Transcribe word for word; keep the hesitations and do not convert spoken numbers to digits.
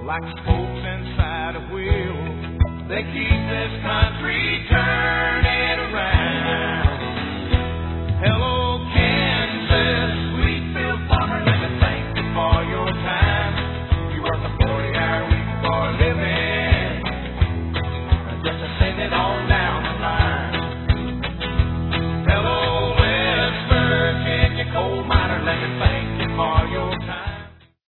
like spokes inside a wheel. They keep this country